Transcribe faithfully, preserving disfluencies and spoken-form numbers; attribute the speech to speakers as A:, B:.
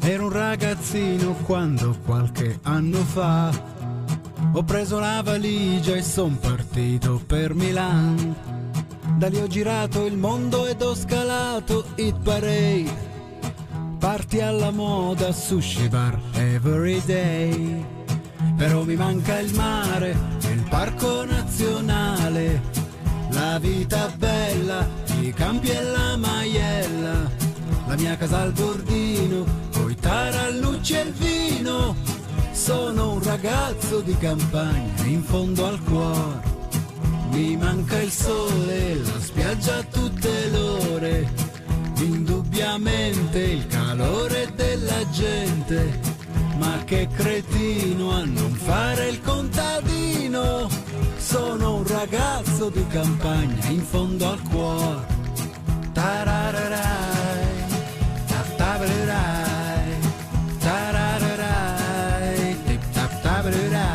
A: Ero un ragazzino quando qualche anno fa ho preso la valigia e son partito per Milan. Da lì ho girato il mondo ed ho scalato Hit Parade, party alla moda, sushi bar every day. Però mi manca il mare, il parco nazionale, la vita bella, i campi e la maiella, la mia casa al bordino, coi tarallucci e il vino. Sono un ragazzo di campagna in fondo al cuore. Mi manca il sole, la spiaggia a tutte le ore, indubbiamente il calore della gente. Ma che cretino a non fare il contadino. Sono un ragazzo di campagna in fondo al cuore. Tarararai, tap-tabarai, tarararai, tip-tap-tabarai.